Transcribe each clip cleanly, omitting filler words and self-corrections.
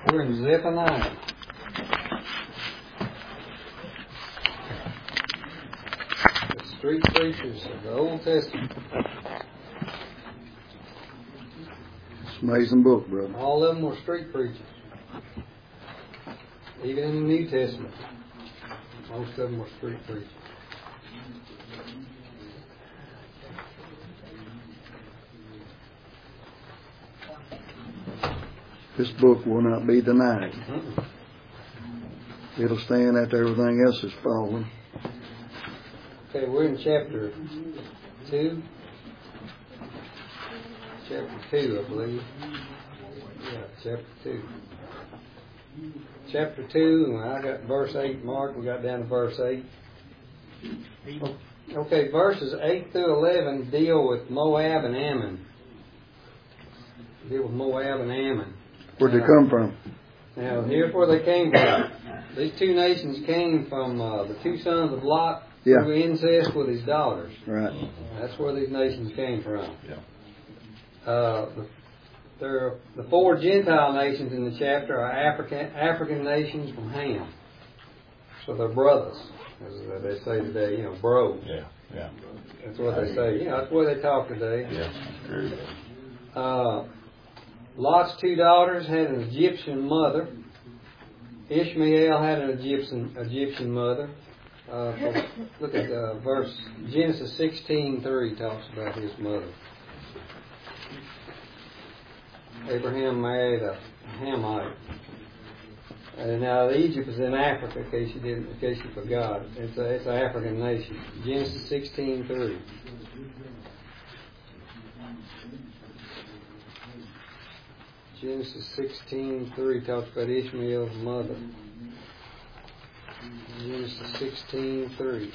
We're in Zephaniah. The street preachers of the Old Testament. It's an amazing book, brother. All of them were street preachers. Even in the New Testament, most of them were street preachers. This book will not be denied. Mm-mm. It'll stand after everything else is fallen. Okay, we're in chapter 2. Chapter 2, I believe. Yeah, chapter 2. Chapter 2, I got verse 8 marked. We got down to verse 8. Okay, verses 8 through 11 deal with Moab and Ammon. Deal with Moab and Ammon. Where'd they come from? Now, here's where they came from. These two nations came from the two sons of Lot through incest with his daughters. Right. That's where these nations came from. Yeah. The four Gentile nations in the chapter are African nations from Ham. So they're brothers, as they say today, bros. Yeah. That's what they say. That's the way they talk today. Yeah. Lot's two daughters had an Egyptian mother. Ishmael had an Egyptian mother. So look at verse Genesis 16:3 talks about his mother. Abraham married a Hamite. Now Egypt is in Africa, in case you forgot. It's an African nation. Genesis 16:3. Genesis 16:3 talks about Ishmael's mother. Genesis 16:3.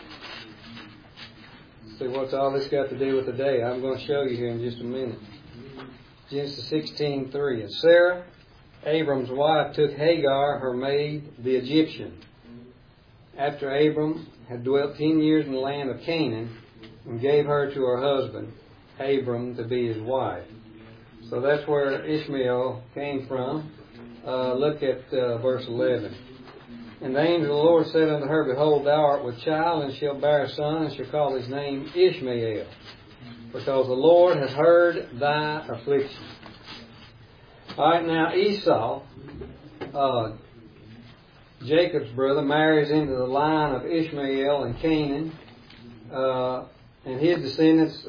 See, what's all this got to do with today? I'm going to show you here in just a minute. Genesis 16:3. And Sarah, Abram's wife, took Hagar, her maid, the Egyptian, after Abram had dwelt 10 years in the land of Canaan, and gave her to her husband, Abram, to be his wife. So that's where Ishmael came from. Look at verse 11. And the angel of the Lord said unto her, Behold, thou art with child, and shalt bear a son, and shall call his name Ishmael, because the Lord hath heard thy affliction. All right, now Esau, Jacob's brother, marries into the line of Ishmael and Canaan, and his descendants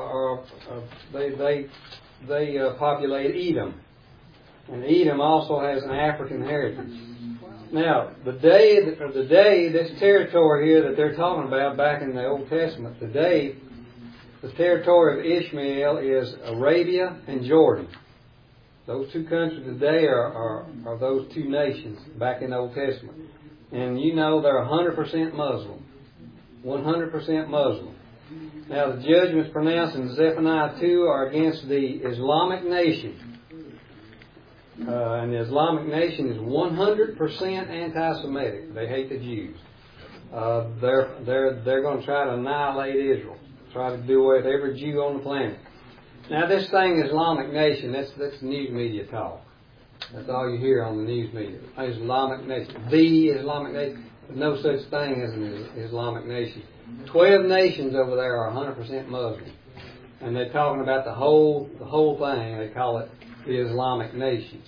they populate Edom, and Edom also has an African heritage. Now, this territory here that they're talking about back in the Old Testament, today, the territory of Ishmael is Arabia and Jordan. Those two countries today are those two nations back in the Old Testament. And they're 100% Muslim. 100% Muslim. Now the judgments pronounced in Zephaniah 2 are against the Islamic nation. And the Islamic nation is 100% anti-Semitic. They hate the Jews. They're going to try to annihilate Israel. Try to do away with every Jew on the planet. Now this thing, Islamic nation, that's news media talk. That's all you hear on the news media. Islamic nation. The Islamic nation. There's no such thing as an Islamic nation. 12 nations over there are 100% Muslim. And they're talking about the whole thing. They call it the Islamic nation.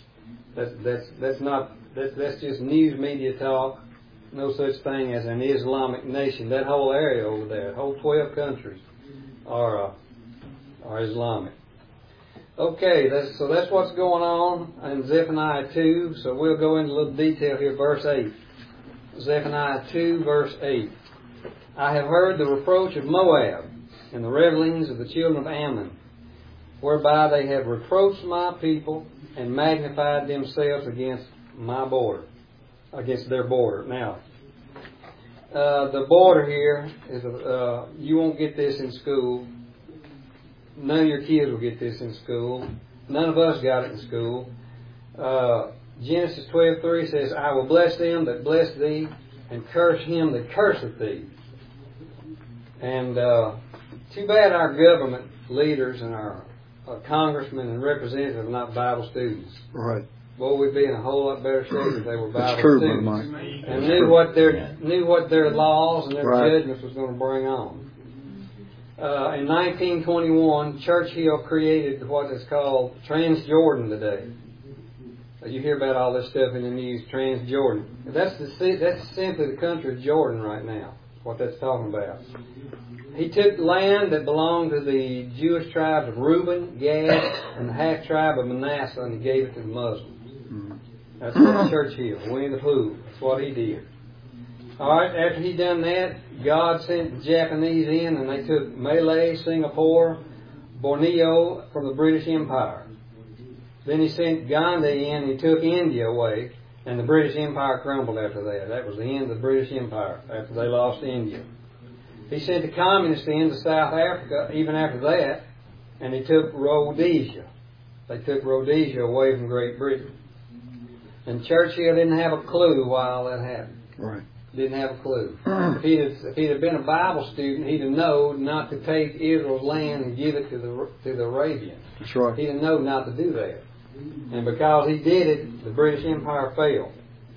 That's just news media talk. No such thing as an Islamic nation. That whole area over there, whole 12 countries are Islamic. Okay, that's what's going on in Zephaniah 2. So we'll go into a little detail here. Verse 8. Zephaniah 2, verse 8. I have heard the reproach of Moab and the revilings of the children of Ammon, whereby they have reproached my people and magnified themselves against my border, against their border. Now, the border here is you won't get this in school. None of your kids will get this in school. None of us got it in school. Genesis 12:3 says, I will bless them that bless thee, and curse him that curseth thee. And too bad our government leaders and our congressmen and representatives are not Bible students. Right. boy, we'd be in a whole lot better shape if they were Bible That's true, students Brother Mike. and knew what their laws and their Right. judgments was going to bring on. In 1921, Churchill created what is called Transjordan today. You hear about all this stuff in the news, Transjordan. That's simply the country of Jordan right now, what that's talking about. He took land that belonged to the Jewish tribes of Reuben, Gad, and the half-tribe of Manasseh, and he gave it to the Muslims. That's what Churchill, Winnie the Pooh, that's what he did. All right, after he done that, God sent the Japanese in, and they took Malay, Singapore, Borneo from the British Empire. Then he sent Gandhi in, and he took India away, and the British Empire crumbled after that. That was the end of the British Empire, after they lost India. He sent the communists into South Africa even after that, and he took Rhodesia. They took Rhodesia away from Great Britain. And Churchill didn't have a clue why all that happened. Right. Didn't have a clue. If he'd have been a Bible student, he'd have known not to take Israel's land and give it to the Arabians. That's right. He'd have known not to do that. And because he did it, the British Empire fell.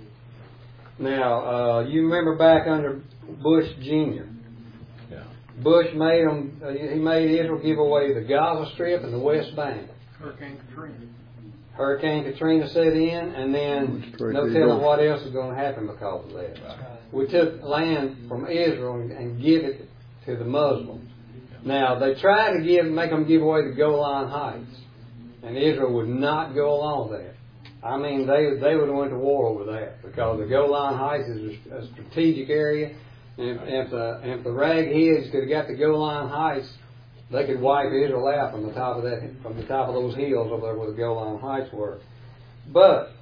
Now, you remember back under Bush Jr. Yeah. Bush made he made Israel give away the Gaza Strip and the West Bank. Hurricane Katrina set in, and then no telling what else is going to happen because of that. We took land from Israel and give it to the Muslims. Now, they tried to make them give away the Golan Heights, and Israel would not go along with that. I mean, they would have went to war over that, because the Golan Heights is a strategic area, and if the ragheads could have got the Golan Heights, they could wipe Israel out from the top of those hills over there where the Golan Heights were. But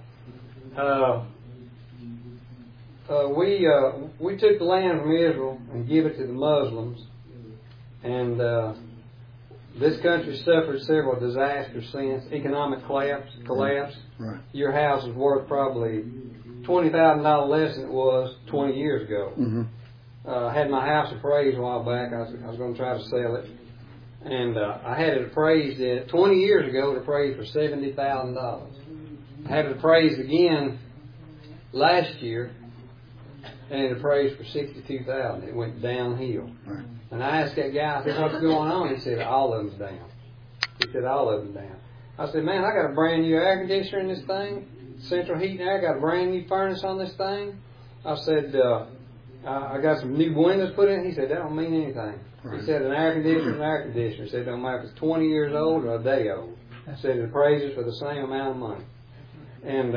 we took the land from Israel and gave it to the Muslims, and this country suffered several disasters since. Economic collapse. Right. Your house is worth probably $20,000 less than it was 20 years ago. Mm-hmm. I had my house appraised a while back. I was going to try to sell it. And I had it appraised 20 years ago. It appraised for $70,000. I had it appraised again last year, and it appraised for $62,000. It went downhill. Right. And I asked that guy, I said, "What's going on?" He said, "All of them's down." He said, "All of them down." I said, "Man, I got a brand new air conditioner in this thing, central heat and air. I got a brand new furnace on this thing." I said, "I got some new windows put in." He said, "That don't mean anything." Right. He said, "An air conditioner is an air conditioner." He said, "It don't matter if it's 20 years old or a day old." He said, "It appraises for the same amount of money." And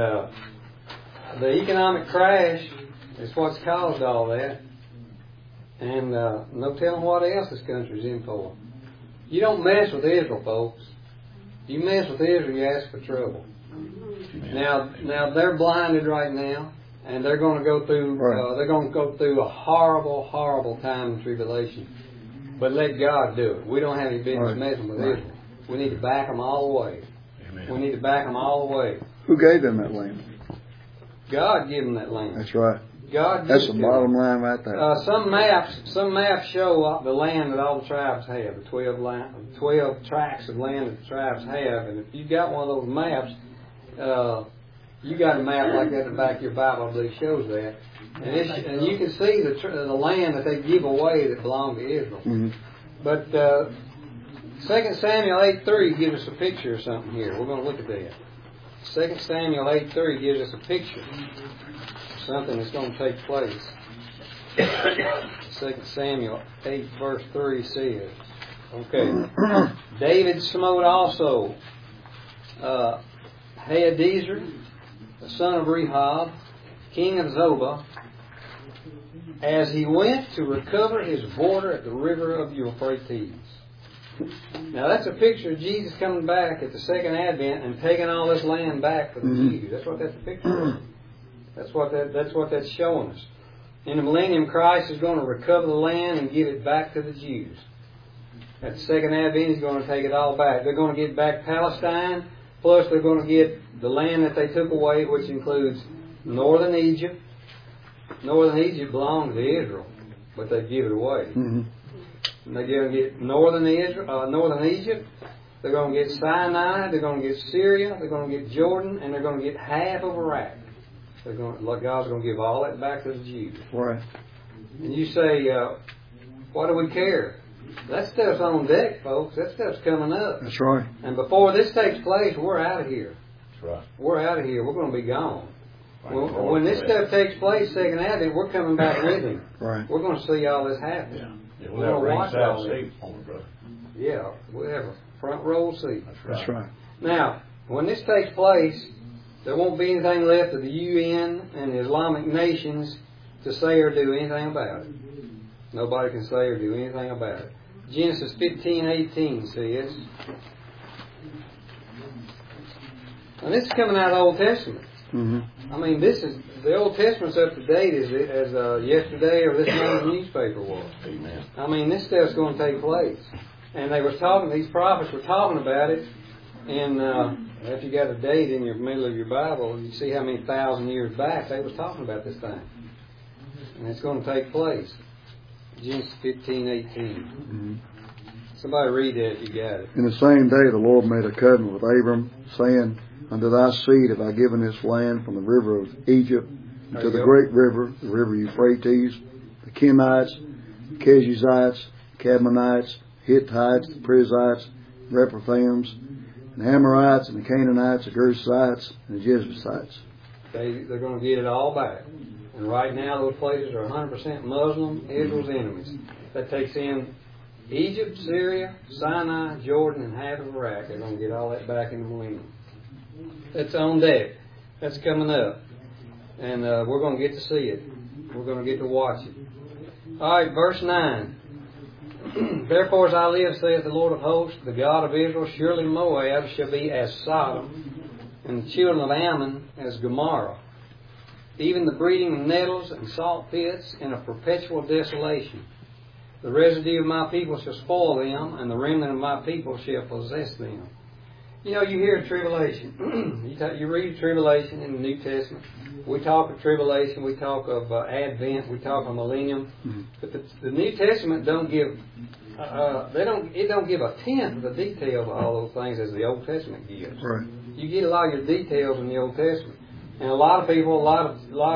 the economic crash is what's caused all that. And no telling what else this country's in for. You don't mess with Israel, folks. You mess with Israel, you ask for trouble. Now they're blinded right now, and they're going to go through. They're going to go through a horrible, horrible time in tribulation. But let God do it. We don't have any business messing with Israel. We need to back them all the way. Amen. We need to back them all the way. Who gave them that land? God gave them that land. That's right. God. That's the bottom line right there. Some maps show the land that all the tribes have, the 12 tracts of land that the tribes have, and if you got one of those maps, you got a map like that in the back of your Bible, I believe shows that, and you can see the land that they give away that belonged to Israel. Mm-hmm. But 2 Samuel 8:3 gives us a picture of something here. We're going to look at that. 2 Samuel 8:3 gives us a picture of something that's going to take place. 2 Samuel 8 verse 3 says, okay, David smote also Hadaezer, the son of Rehob, king of Zobah, as he went to recover his border at the river of Euphrates. Now that's a picture of Jesus coming back at the second advent and taking all this land back for the Jews. That's what that's a picture of. That's what that's showing us. In the millennium, Christ is going to recover the land and give it back to the Jews. At the second advent, He's going to take it all back. They're going to get back Palestine, plus they're going to get the land that they took away, which includes northern Egypt. Northern Egypt belonged to Israel, but they give it away. Mm-hmm. And they're going to get northern Egypt, They're going to get Sinai, they're going to get Syria, they're going to get Jordan, and they're going to get half of Iraq. God's going to give all that back to the Jews. Right. And you say, why do we care? That stuff's on deck, folks. That stuff's coming up. That's right. And before this takes place, we're out of here. That's right. We're out of here. We're going to be gone. When this stuff takes place, second advent, we're coming back with Him. Right. We're going to see all this happen. Yeah, we're going to watch all this. Brother. Yeah, we'll have a front row seat. That's right. Now, when this takes place, there won't be anything left of the UN and the Islamic nations to say or do anything about it. Nobody can say or do anything about it. Genesis 15:18 says, and this is coming out of the Old Testament. Mm-hmm. I mean, this is the Old Testament's up to date as yesterday or this morning's newspaper was. Amen. I mean, this stuff's going to take place, and these prophets were talking about it. And if you got a date in your middle of your Bible, you see how many 1,000 years back they was talking about this thing, and it's going to take place. Genesis 15:18. Mm-hmm. Somebody read that if you got it. In the same day the Lord made a covenant with Abram, saying, Unto thy seed have I given this land from the river of Egypt to the great river, the river Euphrates, the Kenites, the Kenizzites, the Cadmonites, Hittites, the Perizzites, the Rephaims, and the Amorites, and the Canaanites, the Gergesites, and the Jebusites. They're going to get it all back. And right now those places are 100% Muslim, Israel's enemies. That takes in Egypt, Syria, Sinai, Jordan, and half of Iraq. They're going to get all that back in the millennium. That's on deck. That's coming up. And we're going to get to see it. We're going to get to watch it. All right, verse 9. Therefore as I live, saith the Lord of hosts, the God of Israel, surely Moab shall be as Sodom, and the children of Ammon as Gomorrah. Even the breeding of nettles and salt pits in a perpetual desolation. The residue of my people shall spoil them, and the remnant of my people shall possess them. You know, you hear tribulation. You read tribulation in the New Testament. We talk of tribulation. We talk of Advent. We talk of millennium. Mm-hmm. But the New Testament don't give. It don't give a tenth of the details of all those things as the Old Testament gives. Right. You get a lot of your details in the Old Testament, and a lot of people, a lot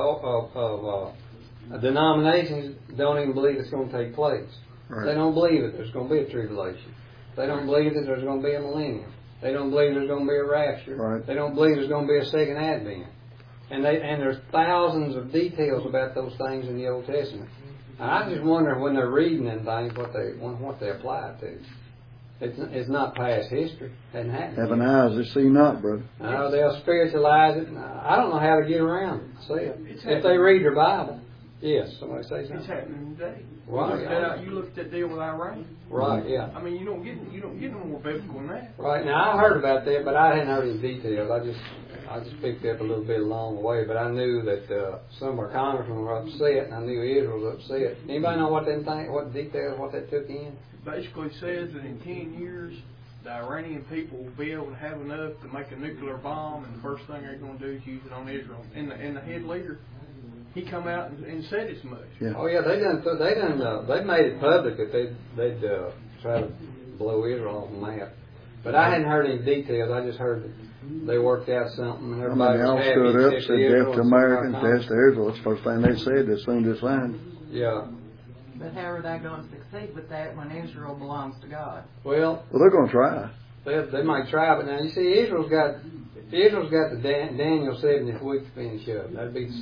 of denominations don't even believe it's going to take place. Right. They don't believe that there's going to be a tribulation. They don't believe that there's going to be a millennium. They don't believe there's going to be a rapture. Right. They don't believe there's going to be a second advent. And there's thousands of details about those things in the Old Testament. And I just wonder when they're reading them things what they apply it to. It's not past history. It hasn't happened. Having eyes that see not, brother. No, they'll spiritualize it. I don't know how to get around it. See it. If they read their Bible. Yes, somebody say something. It's happening today. Right. You looked at that deal with Iran. Right. Yeah. I mean, you don't get no more biblical than that. Right. Now I heard about that, but I hadn't heard any details. I just picked up a little bit along the way, but I knew that some of our congressmen were upset, and I knew Israel was upset. Anybody know what that took in? Basically says that in 10 years, the Iranian people will be able to have enough to make a nuclear bomb, and the first thing they're going to do is use it on Israel. And the head leader, he come out and said as much. Yeah. Oh yeah, they made it public that they'd try to blow Israel off the map. But I hadn't heard any details. I just heard that they worked out something, and everybody was happy. Stood up, said death to Americans, death to Israel. That's the first thing they said as soon as they signed. Yeah. But how are they going to succeed with that when Israel belongs to God? Well, they're going to try. They might try, but now you see, Israel's got the Daniel 70th week to finish up. That'd be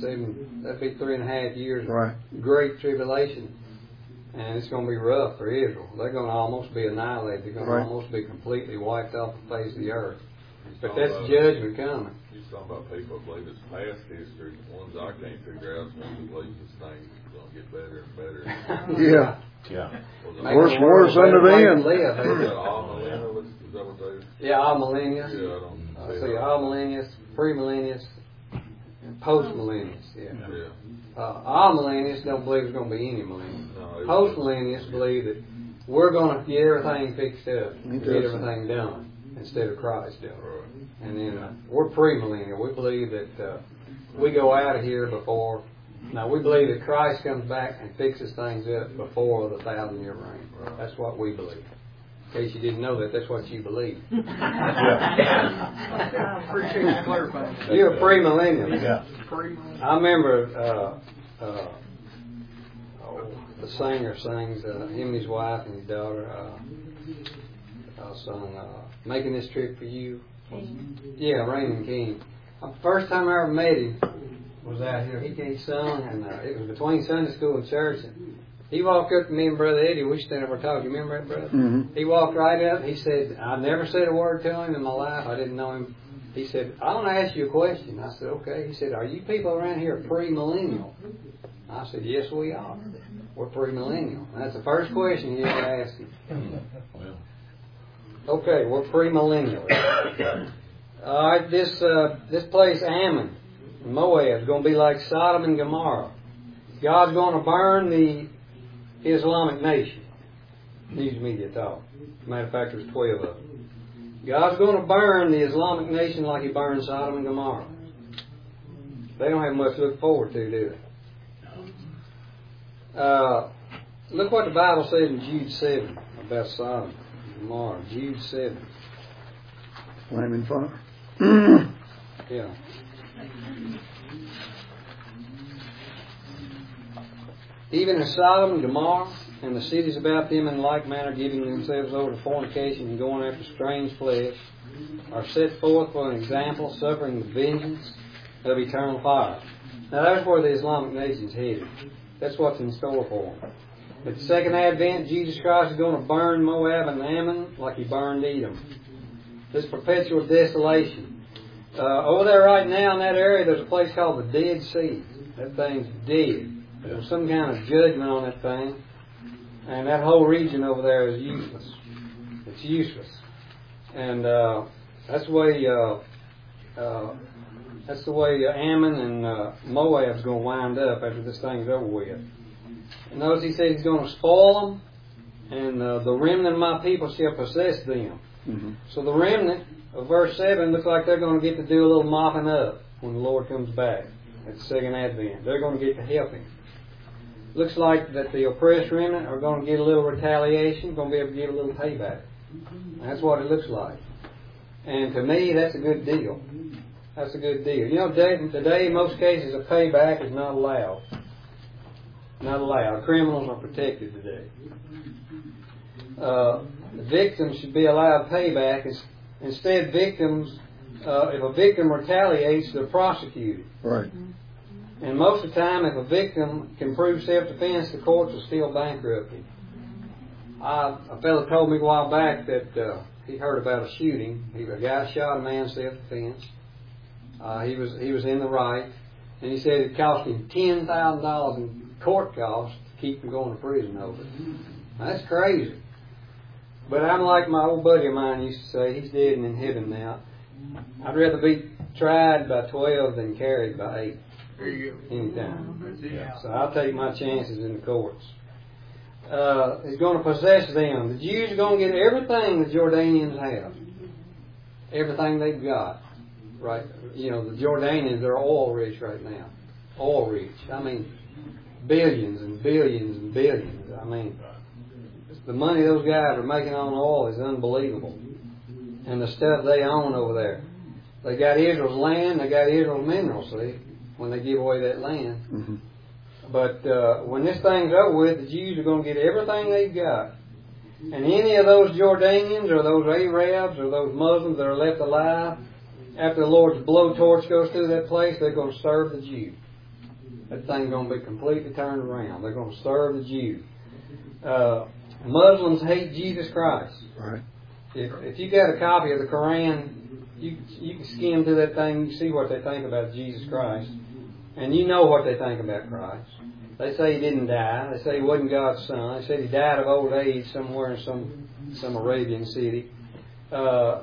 3.5 years right. of great tribulation, and it's going to be rough for Israel. They're going to almost be annihilated. They're going to almost be completely wiped off the face of the earth. But that's judgment coming. You're talking about people who believe it's past history. The ones I can't figure out is ones who believe this thing's going to get better and better. Yeah. Worse under the end. Is that what they? Yeah, all millennials. Yeah, I don't see. All millennials, pre-millennials, and post-millennials. All millennials don't believe there's going to be any millennium. No, post-millennials believe that we're going to get everything fixed up, get everything done, instead of Christ doing it. Right. And then we're pre-millennial. We believe that we go out of here before. Now, we believe that Christ comes back and fixes things up before the 1,000-year reign. Right. That's what we believe. In case you didn't know that, that's what you believe. I appreciate you clarifying. You're a premillennial. Yeah. I remember the singer sings, him and his wife and his daughter sung Making This Trip for You. Yeah, Raymond King. The first time I ever met him was out here. He sung, and it was between Sunday school and church. And he walked up to me and Brother Eddie. We stand up and talked. You remember that, brother? Mm-hmm. He walked right up. He said, I never said a word to him in my life. I didn't know him. He said, I want to ask you a question. I said, okay. He said, are you people around here premillennial? I said, yes, we are. We're premillennial. And that's the first question he ever asked him. Okay, we're premillennial. All right, this place, Ammon, Moab, is going to be like Sodom and Gomorrah. God's going to burn the Islamic nation. News media talk. Matter of fact, there's 12 of them. God's going to burn the Islamic nation like He burned Sodom and Gomorrah. They don't have much to look forward to, do they? Look what the Bible says in Jude 7 about Sodom and Gomorrah. Jude 7. Flaming fire. Yeah. Even as Sodom and Gomorrah and the cities about them in like manner giving themselves over to fornication and going after strange flesh are set forth for an example, suffering the vengeance of eternal fire. Now that's where the Islamic nation's headed. That's what's in store for them. At the second advent, Jesus Christ is going to burn Moab and Ammon like He burned Edom. This perpetual desolation. Over there right now in that area, there's a place called the Dead Sea. That thing's dead. There's some kind of judgment on that thing. And that whole region over there is useless. It's useless. And that's the way Ammon and Moab's going to wind up after this thing's over with. And notice He says He's going to spoil them, and the remnant of my people shall possess them. Mm-hmm. So the remnant of verse 7 looks like they're going to get to do a little mopping up when the Lord comes back at the second advent. They're going to get to help Him. Looks like that the oppressed remnant are going to get a little retaliation, going to be able to get a little payback. That's what it looks like. And to me, that's a good deal. That's a good deal. You know, today in most cases, a payback is not allowed. Not allowed. Criminals are protected today. Victims should be allowed payback. Instead, victims, if a victim retaliates, they're prosecuted. Right. And most of the time, if a victim can prove self-defense, the courts will still bankrupt him. A fellow told me a while back that he heard about a shooting. A guy shot a man self-defense. He was in the right, and he said it cost him $10,000 in court costs to keep him going to prison over it. Now, that's crazy. But I'm like my old buddy of mine used to say, he's dead and in heaven now. I'd rather be tried by 12 than carried by 8. There you go. Anytime. Yeah. So I'll take my chances in the courts. He's going to possess them. The Jews are going to get everything the Jordanians have. Everything they've got. Right? You know, the Jordanians are oil rich right now. Oil rich. I mean, billions and billions and billions. I mean, the money those guys are making on oil is unbelievable. And the stuff they own over there. They got Israel's land, they got Israel's minerals, see, when they give away that land. Mm-hmm. But when this thing's over with, the Jews are going to get everything they've got. And any of those Jordanians or those Arabs or those Muslims that are left alive, after the Lord's blowtorch goes through that place, they're going to serve the Jew. That thing's going to be completely turned around. They're going to serve the Jew. Muslims hate Jesus Christ. Right. If you got a copy of the Koran, you can skim through that thing, you see what they think about Jesus Christ. And you know what they think about Christ. They say He didn't die. They say He wasn't God's Son. They said He died of old age somewhere in some Arabian city. He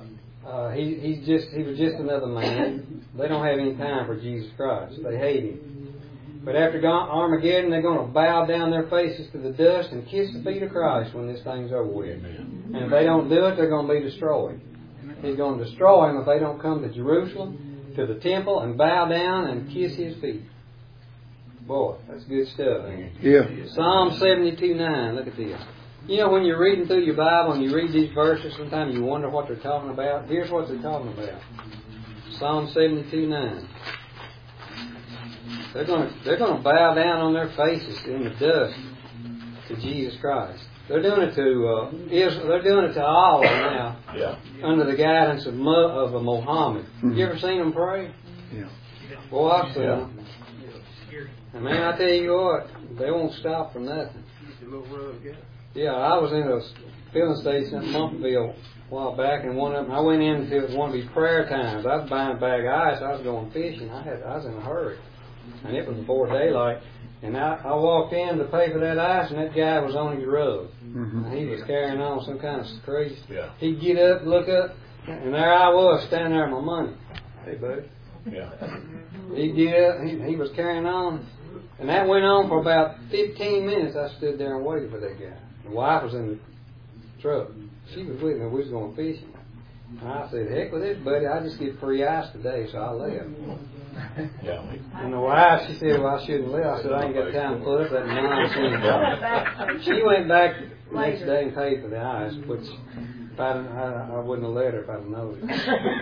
was just another man. They don't have any time for Jesus Christ. They hate Him. But after Armageddon, they're going to bow down their faces to the dust and kiss the feet of Christ when this thing's over with. And if they don't do it, they're going to be destroyed. He's going to destroy them if they don't come to Jerusalem, to the temple, and bow down and kiss His feet. Boy, that's good stuff. Yeah. Psalm 72:9. Look at this. You know, when you're reading through your Bible and you read these verses, sometimes you wonder what they're talking about. Here's what they're talking about. Psalm 72:9. They're going to bow down on their faces in the dust to Jesus Christ. They're doing it to Israel. They're doing it to Allah now, under the guidance of Muhammad. You ever seen them pray? Yeah. Boy, I've seen them. And man, I tell you what, they won't stop for nothing. Yeah, I was in a filling station at Montville a while back, and one of them, I went in to one of these prayer times. I was buying a bag of ice. I was going fishing. I was in a hurry, and it was before daylight. And I walked in to pay for that ice, and that guy was on his rug. And he was carrying on some kind of crazy. Yeah. He'd get up, look up, and there I was standing there with my money. Hey, buddy. Yeah. He'd get up, he was carrying on. And that went on for about 15 minutes. I stood there and waited for that guy. The wife was in the truck. She was with me. We was going fishing. And I said, heck with this, buddy. I just get free ice today, so I left. Yeah. And the wife, she said, well, I shouldn't leave. I said, I ain't got time to put up that nonsense. She went back the next day and paid for the ice, which if I wouldn't have let her if I'd have known it.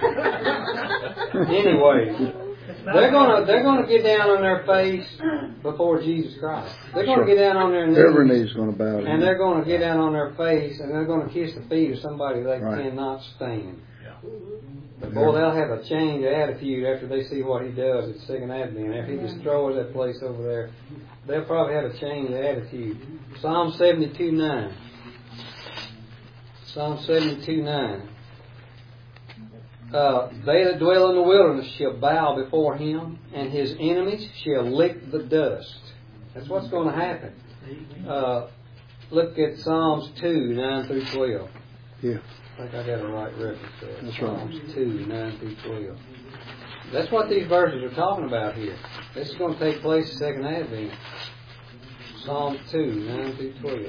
Anyway, they're gonna get down on their face before Jesus Christ. They're gonna get down on their knees. Every knee's going to bow down. And they're going to get down on their face, and they're going to kiss the feet of somebody they cannot stand. But boy, they'll have a change of attitude after they see what he does at Second Advent. After he destroys that place over there, they'll probably have a change of attitude. Psalm 72:9. Psalm 72:9. They that dwell in the wilderness shall bow before him, and his enemies shall lick the dust. That's what's going to happen. Look at Psalms 2:9 through 12. Yeah. I think I got a right reference there. That's Psalms 2:9 through 12. That's what these verses are talking about here. This is going to take place at Second Advent. Psalm 2:9 through 12.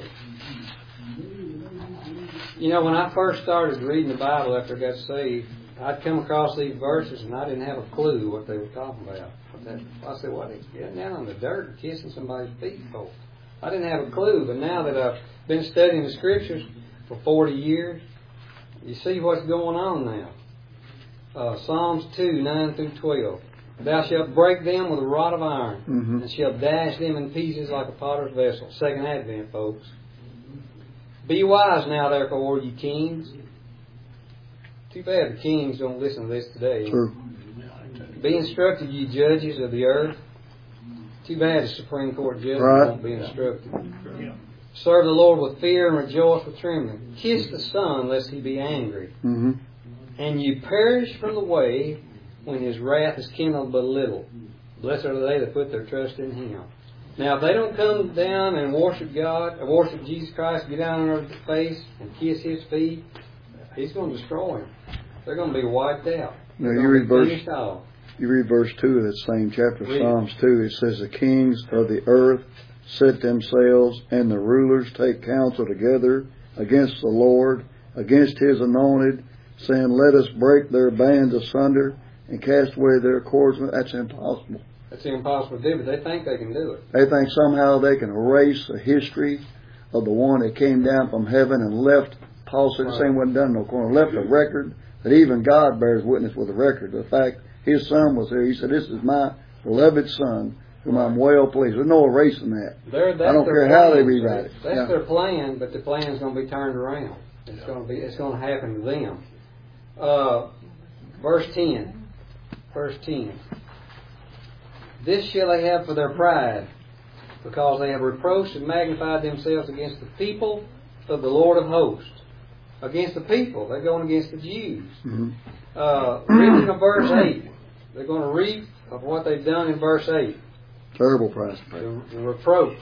You know, when I first started reading the Bible after I got saved, I'd come across these verses and I didn't have a clue what they were talking about. I said, what are they getting down on the dirt and kissing somebody's feet for? I didn't have a clue, but now that I've been studying the Scriptures for 40 years, you see what's going on now. Psalms 2:9 through 12. Thou shalt break them with a rod of iron, and shalt dash them in pieces like a potter's vessel. Second Advent, folks. Be wise now, therefore, ye kings. Too bad the kings don't listen to this today. True. Be instructed, ye judges of the earth. Too bad the Supreme Court judges won't be instructed. Serve the Lord with fear and rejoice with trembling. Kiss the Son, lest he be angry. And you perish from the way when his wrath is kindled but little. Blessed are they that put their trust in him. Now, if they don't come down and worship God, or worship Jesus Christ, get down on their face and kiss his feet, he's going to destroy them. They're going to be wiped out. Now, you read verse 2 of that same chapter, Psalms 2. It says, the kings of the earth set themselves, and the rulers take counsel together against the Lord, against his anointed, saying, let us break their bands asunder and cast away their cords. That's impossible. That's impossible to do, but they think they can do it. They think somehow they can erase the history of the one that came down from heaven and left. Paul said the same wasn't done no corner. Left a record that even God bears witness with a record. The fact his son was there. He said, this is my beloved son, whom I'm well pleased. There's no erasing that. I don't care how they rewrite it. That's their plan, but the plan's going to be turned around. It's going to happen to them. Verse 10. Verse 10. This shall they have for their pride, because they have reproached and magnified themselves against the people of the Lord of hosts. Against the people. They're going against the Jews. Reading of verse 8. They're going to reap of what they've done in verse 8. Terrible price. The reproach.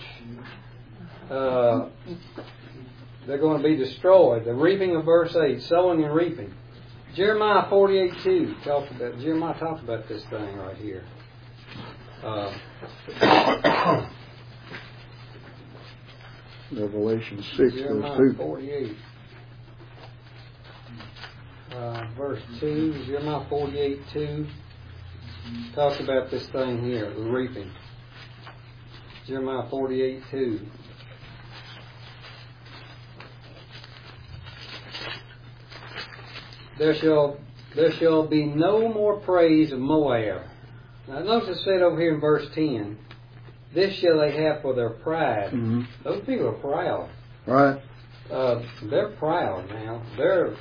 They're going to be destroyed. The reaping of verse 8. Sowing and reaping. Jeremiah 48:2 Jeremiah talks about this thing right here. Revelation 6 Jeremiah verse 2. 48. Verse 2. Jeremiah 48:2 talks about this thing here, the reaping. Jeremiah 48:2. there shall be no more praise of Moab. Now notice it said over here in verse 10, this shall they have for their pride. Mm-hmm. Those people are proud. Right. They're proud now. They're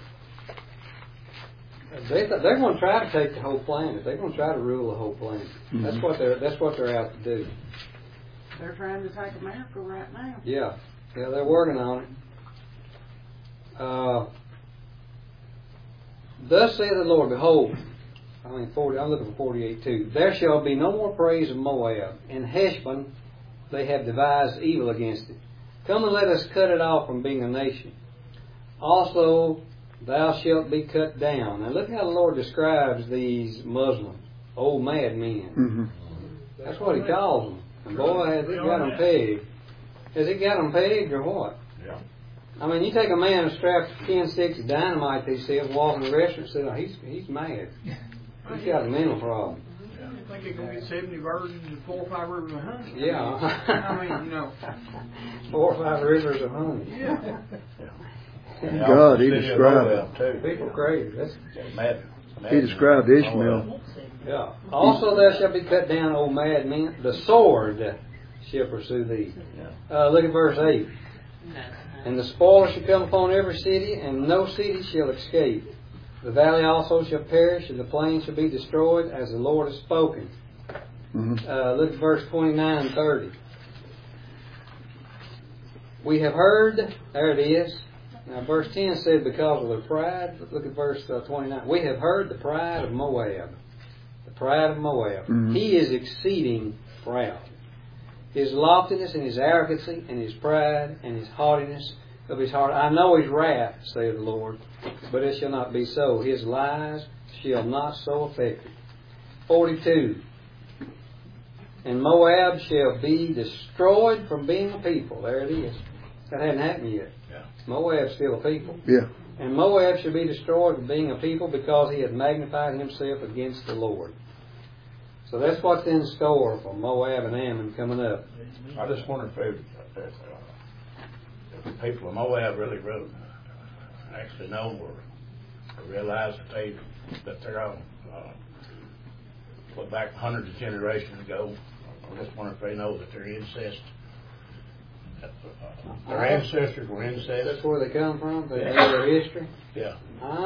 going to try to take the whole planet. They're going to try to rule the whole planet. Mm-hmm. That's what they're out to do. They're trying to take America right now. Yeah, they're working on it. Thus saith the Lord, behold, I'm looking for 48 too. There shall be no more praise of Moab. In Heshbon they have devised evil against it. Come and let us cut it off from being a nation. Also, thou shalt be cut down. Now look how the Lord describes these Muslims, old mad men. Mm-hmm. That's what He calls them. And boy, has it got them pegged. Has it got them pegged or what? Yeah. I mean, you take a man who strapped 10 sticks of dynamite to himself, walk in the restaurant, and say, oh, he's mad. He's got a mental problem. I think he's going to get 70 virgins and 4 or 5 rivers of honey. Yeah. I mean, 4 or 5 rivers of honey. Yeah. God, He described People crazy. He described Ishmael. Yeah. Also thou shalt be cut down, O mad men. The sword shall pursue thee. Look at verse 8. And the spoiler shall come upon every city, and no city shall escape. The valley also shall perish, and the plain shall be destroyed, as the Lord has spoken. Mm-hmm. Look at verse 29 and 30. We have heard, there it is. Now verse 10 said because of their pride. Look at verse 29. We have heard the pride of Moab. The pride of Moab. Mm-hmm. He is exceeding proud. His loftiness and his arrogancy and his pride and his haughtiness of his heart. I know his wrath, saith the Lord, but it shall not be so. His lies shall not so affect it. 42. And Moab shall be destroyed from being a people. There it is. That hadn't happened yet. Yeah. Moab's still a people. Yeah. And Moab shall be destroyed from being a people because he had magnified himself against the Lord. So that's what's in store for Moab and Ammon coming up. I just wonder if the people of Moab really actually know or realize that they're on. Look back hundreds of generations ago. I just wonder if they know that they're incest. Their ancestors were incest. That's where they come from. They know their history. Yeah.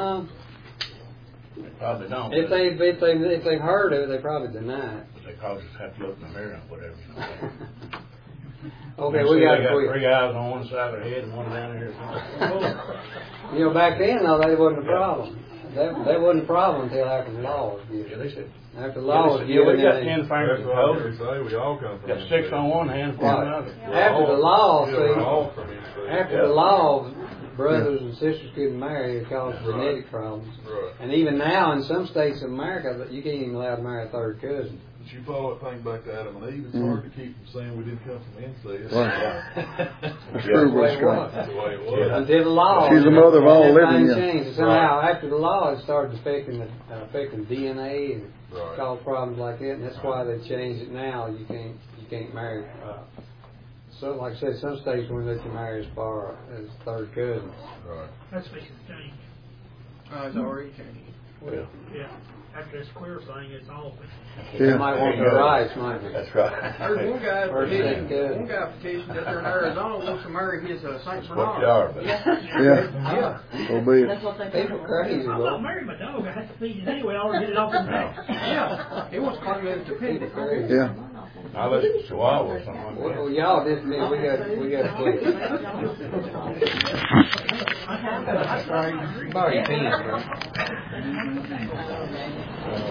They probably don't. If they've heard of it, they probably deny it. But they probably just have to look in the mirror and whatever. Okay, they we got got to 3 eyes on one side of their head and one down here. back then, though, that wasn't a problem. That wasn't a problem until after the law was given. Yeah, they said. After the law was We given, got 10 fingers That's and what I was toes. going to say. We all come from Got 6 on one hand, 4 on the other. after the law, we're all see, from incest. after the law, brothers and sisters couldn't marry because of genetic problems. Right. And even now, in some states of America, you can't even allow to marry a third cousin. But you follow that thing back to Adam and Eve, it's hard to keep from saying we didn't come from incest. Right. True, That's the way it Brother was. Scott. That's the way it was. Until the law. She's the mother of all everything living, yeah. changed. And somehow, after the law, it started affecting DNA and cause problems like that. And that's why they changed it now. You can't marry. So, like I said, some states won't let you marry as far as third cousins. Right. That's fixing to change. It's already changed. Yeah. After this queer thing, it's all They Yeah. might want their rights, might they? That's right. There's one guy First petitioned. thing, One guy petitioned that there in Arizona wants to marry his Saint What Bernard. you are, but Yeah. So be it. That's what they People crazy, I'm boy. not marrying my dog. I have to feed it anyway. I already get it off in the Yeah, he wants to claim it as People dependent. crazy. Yeah. I'll let you Chihuahua or something like that. Well, y'all dismiss. We got to quit. About your 10, bro.